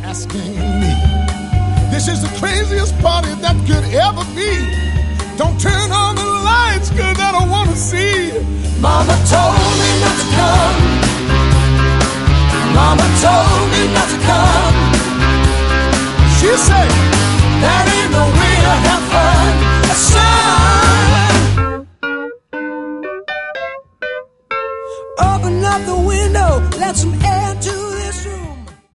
asking me. This is the craziest party that could ever be. Don't turn on the lights, cause I don't wanna see. Mama told me not to come. Mama told me not to come. She said, that ain't no way to have fun, son. Open up the window, let some air